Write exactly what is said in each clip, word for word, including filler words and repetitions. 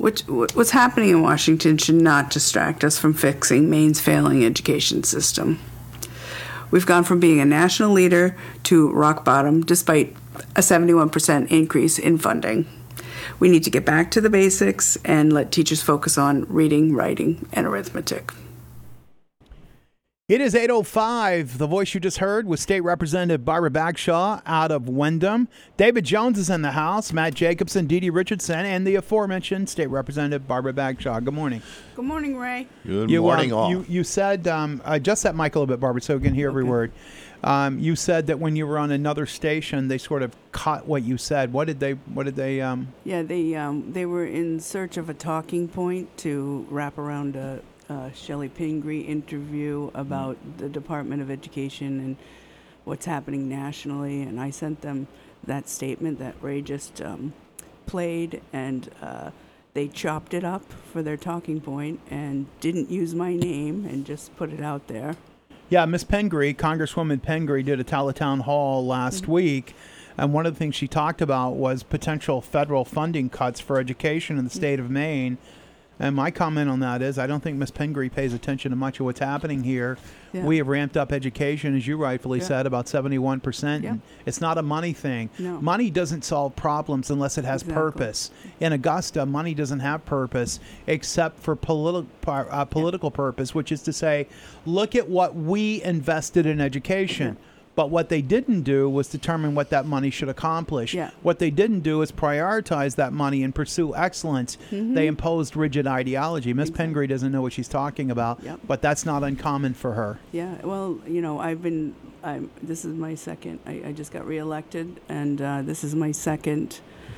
Which, what's happening in Washington should not distract us from fixing Maine's failing education system. We've gone from being a national leader to rock bottom despite a seventy-one percent increase in funding. We need to get back to the basics and let teachers focus on reading, writing, and arithmetic. It is eight oh five. The voice you just heard was State Representative Barbara Bagshaw out of Windham. David Jones is in the house, Matt Jacobson, Dee Dee Richardson, and the aforementioned State Representative Barbara Bagshaw. Good morning. Good morning, Ray. Good you, morning, um, all. You, you said, um, uh, just set Michael a bit, Barbara, so we can hear every Okay. word. Um, you said that when you were on another station, they sort of caught what you said. What did they, what did they, um... Yeah, they um, they were in search of a talking point to wrap around a uh, Shelley Pingree interview about the Department of Education and what's happening nationally. And I sent them that statement that Ray just um, played, and uh, they chopped it up for their talking point and didn't use my name and just put it out there. Yeah, Miss Pingree, Congresswoman Pingree, did a teletown hall last mm-hmm. week, and one of the things she talked about was potential federal funding cuts for education in the state mm-hmm. of Maine. And my comment on that is I don't think Miss Pingree pays attention to much of what's happening here. Yeah. We have ramped up education, as you rightfully yeah. said, about seventy-one percent. Yeah. And it's not a money thing. No. Money doesn't solve problems unless it has exactly. purpose. In Augusta, money doesn't have purpose except for politi- uh, political yeah. purpose, which is to say, look at what we invested in education. Yeah. But what they didn't do was determine what that money should accomplish. Yeah. What they didn't do is prioritize that money and pursue excellence. Mm-hmm. They imposed rigid ideology. Miss exactly. Pingree doesn't know what she's talking about, yep. but that's not uncommon for her. Yeah, well, you know, I've been, I'm, this is my second, I, I just got reelected, and uh, this is my second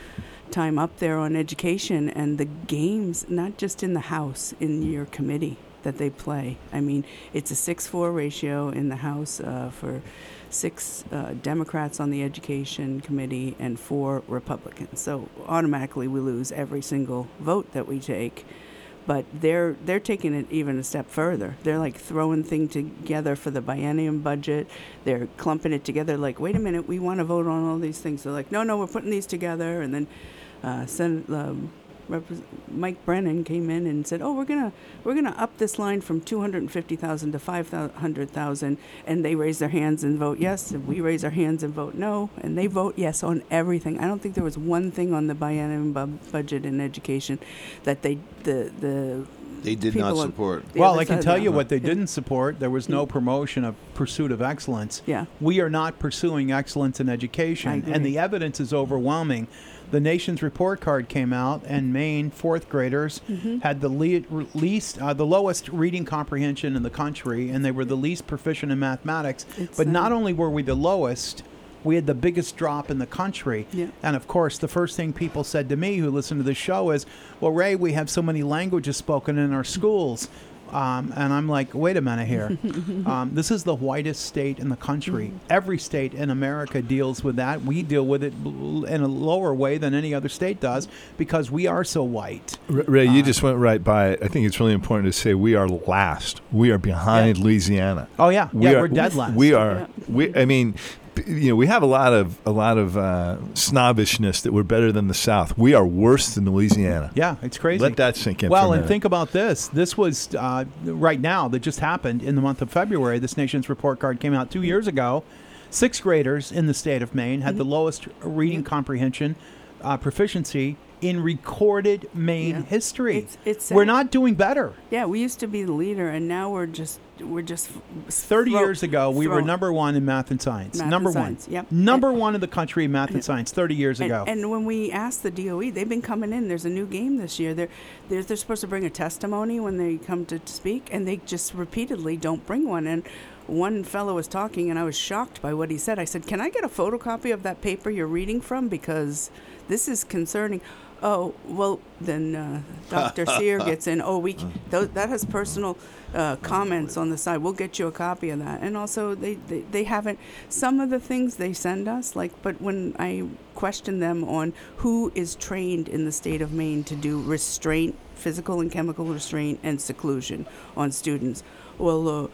time up there on education, and the games, not just in the House, in your committee that they play. I mean, it's a six four ratio in the House uh, for six uh, Democrats on the Education Committee and four Republicans. So automatically we lose every single vote that we take. But they're they're taking it even a step further. They're like throwing things together for the biennium budget. They're clumping it together like, wait a minute, we want to vote on all these things. They're like, no, no, we're putting these together. And then uh, Senate, um, Repres- Mike Brennan came in and said, "Oh, we're gonna we're gonna up this line from two hundred fifty thousand to five hundred thousand." And they raise their hands and vote yes, and we raise our hands and vote no, and they vote yes on everything. I don't think there was one thing on the biennium bu- budget in education that they the the they did not support. Well, I can tell you what they yeah. didn't support. There was no yeah. promotion of pursuit of excellence. Yeah, we are not pursuing excellence in education, and the evidence is overwhelming. The nation's report card came out, and Maine fourth graders mm-hmm. had the le- least, uh, the lowest reading comprehension in the country, and they were the least proficient in mathematics. It's but uh, not only were we the lowest, we had the biggest drop in the country. Yeah. And of course, the first thing people said to me who listened to the show is, "Well, Ray, we have so many languages spoken in our schools." Um, and I'm like, wait a minute here. um, this is the whitest state in the country. Mm-hmm. Every state in America deals with that. We deal with it in a lower way than any other state does because we are so white. Ray, uh, you just went right by it. I think it's really important to say we are last. We are behind yeah. Louisiana. Oh, yeah. We yeah, are, we're dead last. We are. Yeah. We. I mean, you know, we have a lot of a lot of uh, snobbishness that we're better than the South. We are worse than Louisiana. Yeah, it's crazy. Let that sink in. Well, for a and minute. think about this. This was uh, right now that just happened in the month of February. This nation's report card came out two years ago. Sixth graders in the state of Maine had mm-hmm. the lowest reading mm-hmm. comprehension uh, proficiency in recorded Maine yeah. history. It's, it's we're not doing better. Yeah, we used to be the leader, and now we're just we're just. Thirty throw, years ago, we throw. were number one in math and science. Math number and one. Science, yep. Number and, one in the country in math and, and science. Thirty years and, ago. And when we asked the D O E, they've been coming in. There's a new game this year. They're they're, they're supposed to bring a testimony when they come to speak, and they just repeatedly don't bring one. And one fellow was talking, and I was shocked by what he said. I said, "Can I get a photocopy of that paper you're reading from? Because this is concerning." Oh, well, then uh, Doctor Sear gets in. Oh, we th- that has personal uh, comments on the side. We'll get you a copy of that. And also, they, they, they haven't, some of the things they send us, like, but when I question them on who is trained in the state of Maine to do restraint, physical and chemical restraint and seclusion on students, well, uh,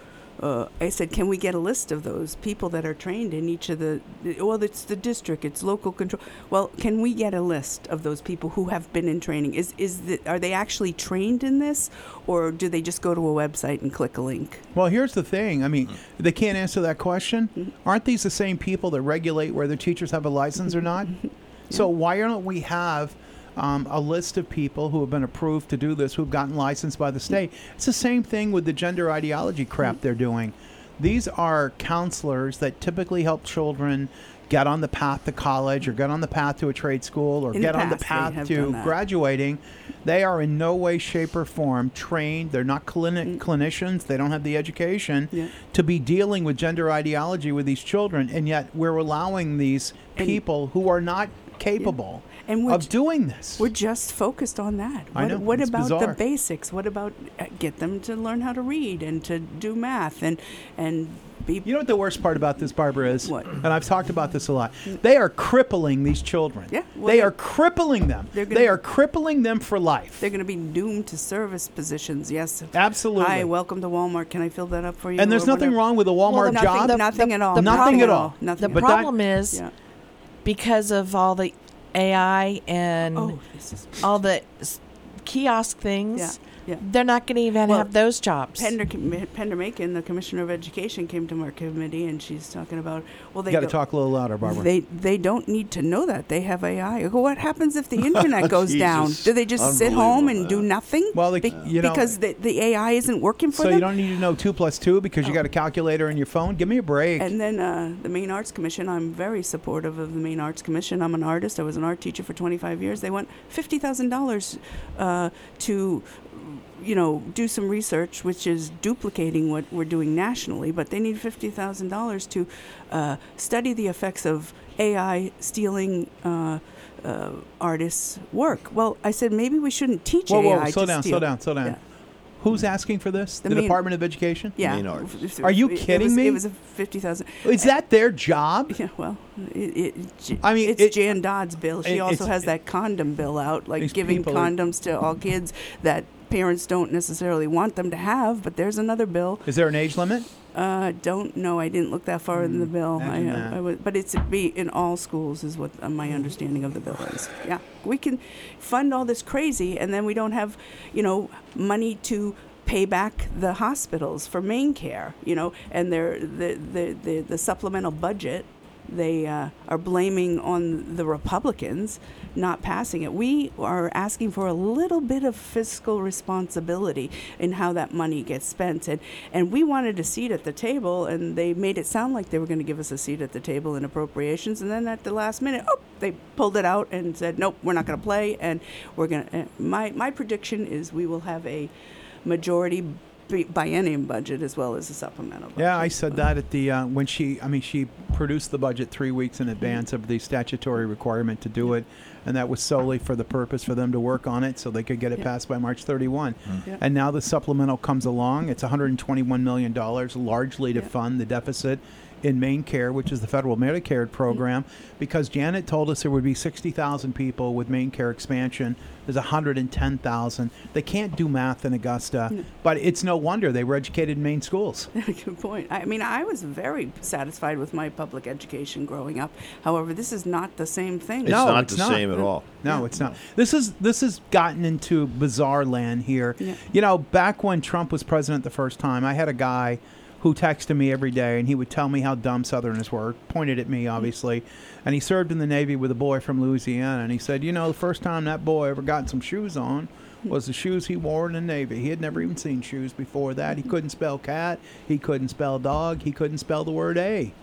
uh, I said, can we get a list of those people that are trained in each of the, well, it's the district, it's local control. Well, can we get a list of those people who have been in training? Is is the, are they actually trained in this, or do they just go to a website and click a link? Well, here's the thing. I mean, they can't answer that question. Mm-hmm. Aren't these the same people that regulate whether teachers have a license or not? So why don't we have um, a list of people who have been approved to do this, who've gotten licensed by the state? It's the same thing with the gender ideology crap they're doing. These are counselors that typically help children get on the path to college or get on the path to a trade school or In get the on the past, they path have to done that. graduating. They are in no way, shape, or form trained. They're not clinic clinicians. They don't have the education Yeah. to be dealing with gender ideology with these children. And yet we're allowing these And- people who are not capable And we're of j- doing this. We're just focused on that. I What, know, what it's about bizarre. the basics? What about uh, get them to learn how to read and to do math and and be You know what the worst part about this, Barbara, is? What? And I've talked about this a lot. They are crippling these children. Yeah, well, they they're- are crippling them. they're gonna- They are crippling them for life. they're going to be doomed to service positions. Yes. Absolutely. Hi, welcome to Walmart. Can I fill that up for you? And there's or nothing whatever? wrong with a Well, Walmart the- job. Nothing, nothing the- at all. the Nothing Nothing at all. Nothing. The at But all. that- problem is Yeah. because of all the A I and Oh, this is all the s- kiosk things, Yeah, yeah. they're not going to even Well, have those jobs. Pender, Pender Macon, the Commissioner of Education, came to our committee, and she's talking about, well, they You got to don't- talk a little louder, Barbara. They they don't need to know that they have A I. I go, what happens if the internet goes down? Jesus. Do they just sit home and Unbelievable, do nothing? Well, they- Be- you know- because the, the A I isn't working for so them. you don't need to know two plus two because you got a calculator in your phone? Give me a break. And then uh, the Maine Arts Commission, I'm very supportive of the Maine Arts Commission. I'm an artist. I was an art teacher for twenty-five years. They want fifty thousand dollars uh, to, you know, do some research, which is duplicating what we're doing nationally. But they need fifty thousand dollars to uh, study the effects of A I stealing uh, uh, artists' work. Well, I said maybe we shouldn't teach whoa, whoa, A I slow to down, steal. slow down, slow down. Yeah. Who's asking for this? The The, Maine- Department of Education? Yeah. Maine Arts. Are you It- kidding it was, me? It was a fifty thousand. Is that their job? Yeah, well, it, it, I mean, it's it- Jan Dodd's bill. She it- also it's- has that condom bill out, like These giving people are- condoms to all kids that parents don't necessarily want them to have. But there's another bill. Is there an age limit? Uh, don't know. I didn't look that far in the bill. I, imagine uh, that. I was, but it's be in all schools is what uh, my understanding of the bill is. Yeah, we can fund all this crazy, and then we don't have, you know, money to pay back the hospitals for main care, you know, and their the the the, the supplemental budget they uh, are blaming on the Republicans not passing it. We are asking for a little bit of fiscal responsibility in how that money gets spent, and and we wanted a seat at the table, and they made it sound like they were going to give us a seat at the table in appropriations, and then at the last minute, oh, they pulled it out and said, nope, we're not going to play, and we're going to. Uh, my my prediction is we will have a majority bi- biennium budget as well as a supplemental budget. Yeah, I said that at the uh, when she. I mean, she produced the budget three weeks in advance of the statutory requirement to do it, and that was solely for the purpose for them to work on it so they could get it Yeah. passed by March thirty-first. Yeah. And now the supplemental comes along. It's one hundred twenty-one million dollars, largely to Yeah. fund the deficit in Maine Care, which is the federal Medicare program, because Janet told us there would be sixty thousand people with Maine Care expansion. There's one hundred ten thousand. They can't do math in Augusta, No. but it's no wonder they were educated in Maine schools. Good point. I mean, I was very satisfied with my public education growing up. However, this is not the same thing. It's No, not it's the not. same at all. No, Yeah. it's not. This is this has gotten into bizarre land here. Yeah. You know, back when Trump was president the first time, I had a guy who texted me every day, and he would tell me how dumb Southerners were, pointed at me, obviously. And he served in the Navy with a boy from Louisiana, and he said, you know, the first time that boy ever got some shoes on was the shoes he wore in the Navy. He had never even seen shoes before that. He couldn't spell cat. He couldn't spell dog. He couldn't spell the word A.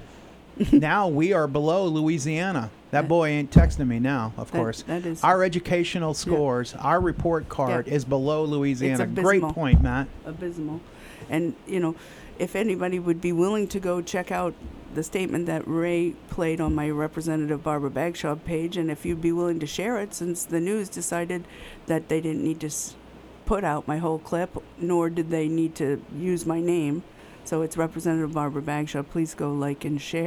Now we are below Louisiana. That boy ain't texting me now, of That- course. that is- Our educational scores, our report card Yeah. is below Louisiana. Great abysmal. point, Matt. Abysmal. And, you know, if anybody would be willing to go check out the statement that Ray played on my Representative Barbara Bagshaw page, and if you'd be willing to share it, since the news decided that they didn't need to s- put out my whole clip, nor did they need to use my name. So it's Representative Barbara Bagshaw. Please go like and share.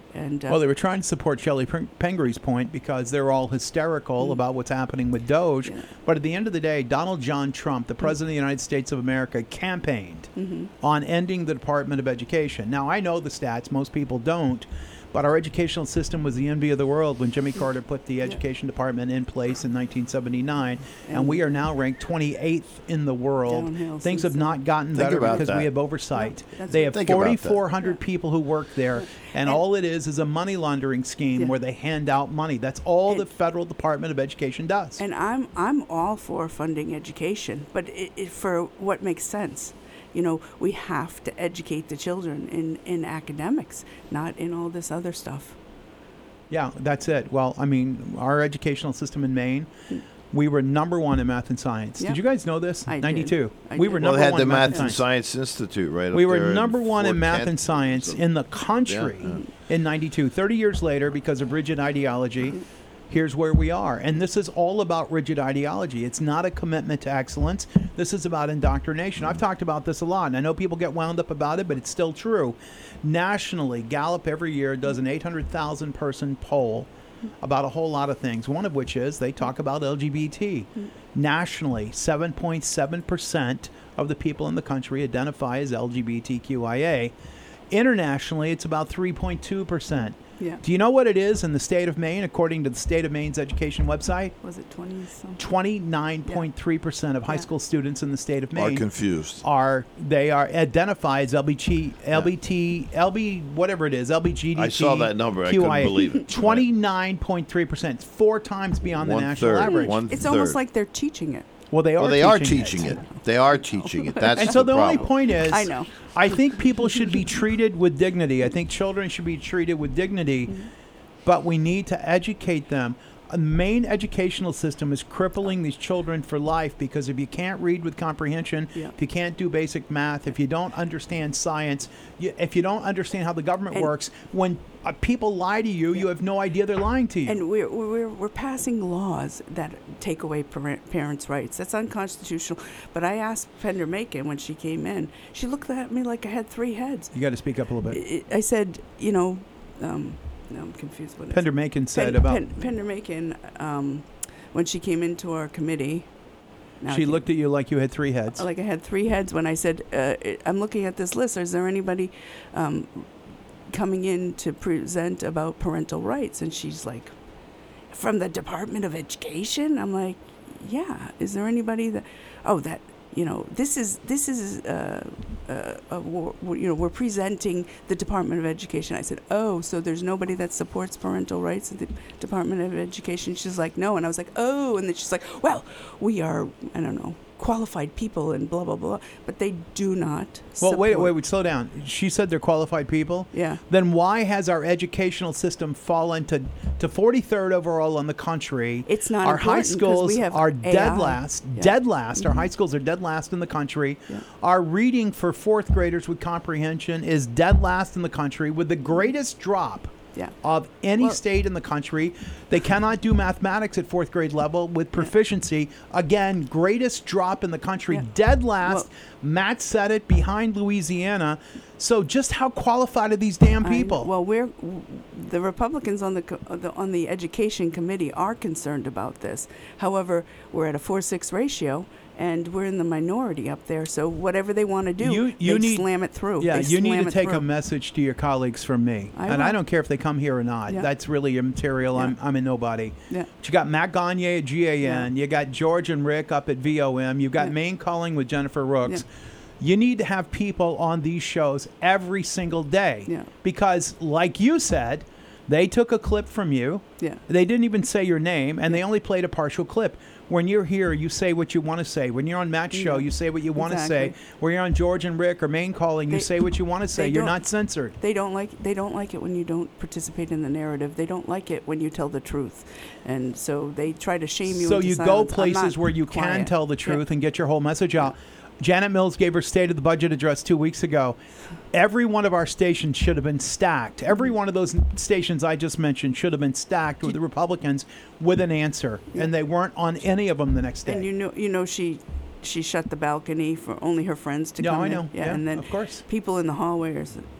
And uh, Well, they were trying to support Shelley Pen- Pengree's point because they're all hysterical Mm. about what's happening with Doge. Yeah. But at the end of the day, Donald John Trump, the President of the United States of America, campaigned Mm-hmm. on ending the Department of Education. Now, I know the stats. Most people don't. But our educational system was the envy of the world when Jimmy Carter put the education department in place in nineteen seventy-nine. And, And we are now ranked twenty-eighth in the world. Downhill Things since have not gotten Think better about because that. we have oversight. No, that's they right. have Think about that. forty-four hundred people who work there. And, And- all it is is a money laundering scheme Yeah. where they hand out money. That's all And- the federal Department of Education does. And I'm I'm all for funding education, but it, it, for what makes sense. You know, we have to educate the children in, in academics, not in all this other stuff. Yeah, that's it. Well, I mean, our educational system in Maine, we were number one in math and science. Yeah. Did you guys know this? I did. ninety-two. I We did. were Well, Well, number they had one the in Math and science. Science Institute right up We were there in number one in Fort math Kent and science or in the country Yeah, yeah. in ninety-two. thirty years later, because of rigid ideology, here's where we are. And this is all about rigid ideology. It's not a commitment to excellence. This is about indoctrination. I've talked about this a lot, and I know people get wound up about it, but it's still true. Nationally, Gallup every year does an eight hundred thousand person poll about a whole lot of things, one of which is they talk about L G B T. Nationally, seven point seven percent of the people in the country identify as L G B T Q I A. Internationally, it's about three point two percent. Yeah. Do you know what it is in the state of Maine, according to the state of Maine's education website? Was it twenty something? twenty-nine point three percent of high Yeah. school students in the state of Are Maine confused. are they are identified as L B G, L B T, L B whatever it is, L B G D T. I saw that number. I Q I A. couldn't believe it. twenty-nine point three percent, four times beyond the One national third. average. One It's almost third. like they're teaching it. Well, they are. Well, they are teaching teaching it. it. They are teaching it. That's And so the, the only problem. point is, I know. I think people should be treated with dignity. I think children should be treated with dignity, Mm-hmm. but we need to educate them. A main educational system is crippling these children for life because if you can't read with comprehension, Yeah. if you can't do basic math, if you don't understand science, you, if you don't understand how the government And- works, when uh, people lie to you, you have no idea they're lying to you. And we're, we're, we're passing laws that take away parent, parents' rights. That's unconstitutional. But I asked Pender Macon when she came in, she looked at me like I had three heads. you got to speak up a little bit. I I said, you know, um, no, I'm confused what it is. Pender Macon said Pen- about. Pen- Pender Macon, um, when she came into our committee, now I she can't- looked at you like you had three heads. like I had three heads when I said, uh, I'm looking at this list. Is there anybody um, coming in to present about parental rights? And she's like, from the Department of Education? I'm like, yeah. Is there anybody that, oh, that, you know, this is, this is, uh, uh, uh, we're, you know, we're presenting the Department of Education. I said, oh, so there's nobody that supports parental rights at the Department of Education? She's like, no. And I was like, oh. And then she's like, well, we are, I don't know, qualified people and blah, blah, blah. But they do not Well, wait, support- wait, wait, slow down. She said they're qualified people. Yeah. Then why has our educational system fallen to, to forty-third overall in the country? It's not Our high important 'cause schools we have are A dead I. last. Yeah. Dead last. Our high schools are dead last in the country. Yeah. Our reading for fourth graders with comprehension is dead last in the country with the greatest drop Yeah. of any Well- state in the country. They cannot do mathematics at fourth grade level with proficiency. Again, greatest drop in the country, Yeah. dead last. Well- Matt said it, behind Louisiana. So just how qualified are these damn I know. people? Well, we're the Republicans on the, co- uh, the on the education committee are concerned about this. However, we're at a four six ratio, and we're in the minority up there. So whatever they want to do, You- you they need- slam it through. Yeah, They you need slam to it take a through. message to your colleagues from me. I and I will. don't care if they come here or not. Yeah. That's really immaterial. I'm, Yeah. I'm a nobody. Yeah. But you got Matt Gagne at G A N. Yeah. You got George and Rick up at V O M. You've got Yeah. Maine Calling with Jennifer Rooks. Yeah. You need to have people on these shows every single day. Yeah. Because, like you said, they took a clip from you. Yeah. They didn't even say your name, and they only played a partial clip. When you're here, you say what you want to say. When you're on Matt's show, Yeah. you say what you want to say. Exactly. When you're on George and Rick or Maine Calling, you They- say what you want to say. they You're don't- not censored. They don't like they don't like it when you don't participate in the narrative. They don't like it when you tell the truth, and so they try to shame you. So into you go silence. I'm places not where you can quiet. tell the Yeah. truth and get your whole message out. Janet Mills gave her State of the Budget address two weeks ago. Every one of our stations should have been stacked. Every one of those stations I just mentioned should have been stacked with the Republicans with an answer, and they weren't on any of them the next day. And you know, you know, she she shut the balcony for only her friends to Yeah, come I in. know. Yeah, Yeah, and then of course. people in the hallway are s-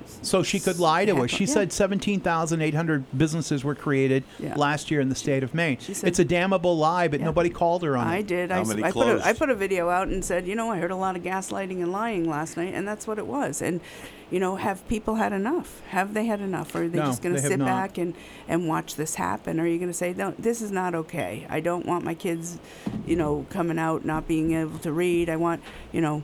So she could lie to Heck, us. She yeah. said seventeen thousand eight hundred businesses were created Yeah. last year in the state of Maine. She said- It's a damnable lie, but Yeah. nobody called her on I it. did. How I, s- many I put a, I closed? put a video out and said, you know, I heard a lot of gaslighting and lying last night, and that's what it was. And, you know, have people had enough? Have they had enough? Or are they No, just going to they have sit not. back and, and watch this happen? Or are you going to say, no, this is not okay. I don't want my kids, you know, coming out not being able to read. I want, you know,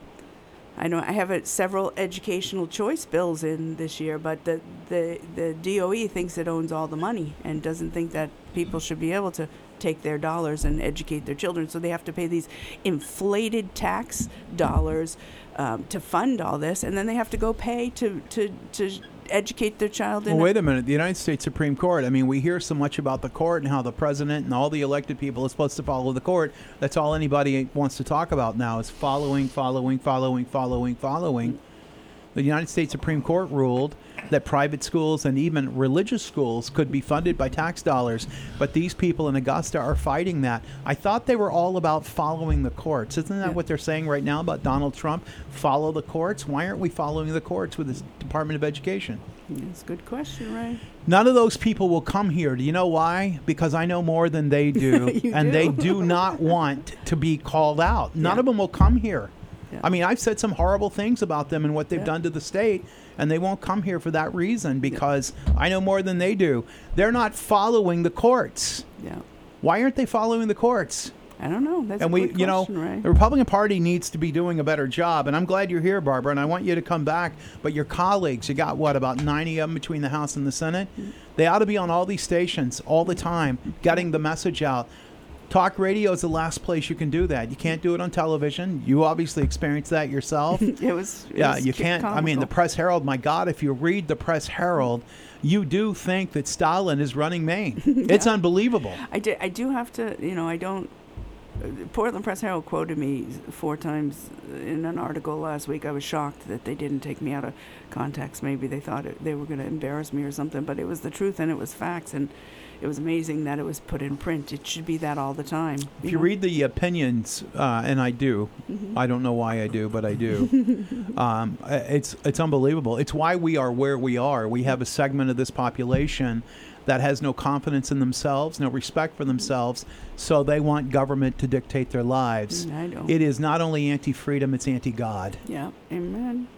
I know I have a, several educational choice bills in this year, but the, the the D O E thinks it owns all the money and doesn't think that people should be able to take their dollars and educate their children. So they have to pay these inflated tax dollars um, to fund all this, and then they have to go pay to to, to educate their child. In Well, a- wait a minute. The United States Supreme Court, I mean, we hear so much about the court and how the president and all the elected people are supposed to follow the court. That's all anybody wants to talk about now is following, following, following, following, following. The United States Supreme Court ruled that private schools and even religious schools could be funded by tax dollars, but these people in Augusta are fighting that. I thought they were all about following the courts. Isn't that Yeah. what they're saying right now about Donald Trump? Follow the courts? Why aren't we following the courts with the Department of Education? It's a good question, right? None of those people will come here. Do you know why? Because I know more than they do, You and do. they do not want to be called out. None Yeah. of them will come here. Yeah. I mean, I've said some horrible things about them and what they've Yeah. done to the state, and they won't come here for that reason because I know more than they do. They're not following the courts. Yeah. Why aren't they following the courts? I don't know. That's and a we, good you know, question, right? the Republican Party needs to be doing a better job. And I'm glad you're here, Barbara. And I want you to come back. But your colleagues, you got what, about ninety of them between the House and the Senate? They ought to be on all these stations all the time, getting the message out. Talk radio is the last place you can do that. You can't do it on television. You obviously experienced that yourself. It was. It Yeah, was you can't. I mean, the comical. Press Herald, my God, if you read the Press Herald, you do think that Stalin is running Maine. It's unbelievable. I did. I do have to. You know, I don't. uh, Portland Press Herald quoted me four times in an article last week. I was shocked that they didn't take me out of context. Maybe they thought it, they were going to embarrass me or something. But it was the truth and it was facts, and it was amazing that it was put in print. It should be that all the time. If you know? read the opinions, uh, and I do, Mm-hmm. I don't know why I do, but I do. um, it's it's unbelievable. It's why we are where we are. We have a segment of this population that has no confidence in themselves, no respect for themselves, so they want government to dictate their lives. Mm, I don't. It is not only anti-freedom; it's anti-God. Yeah. Amen.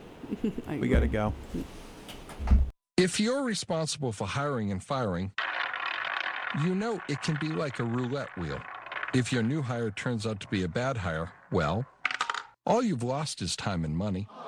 I We got to agree. go. If you're responsible for hiring and firing, you know it can be like a roulette wheel. If your new hire turns out to be a bad hire, well, all you've lost is time and money.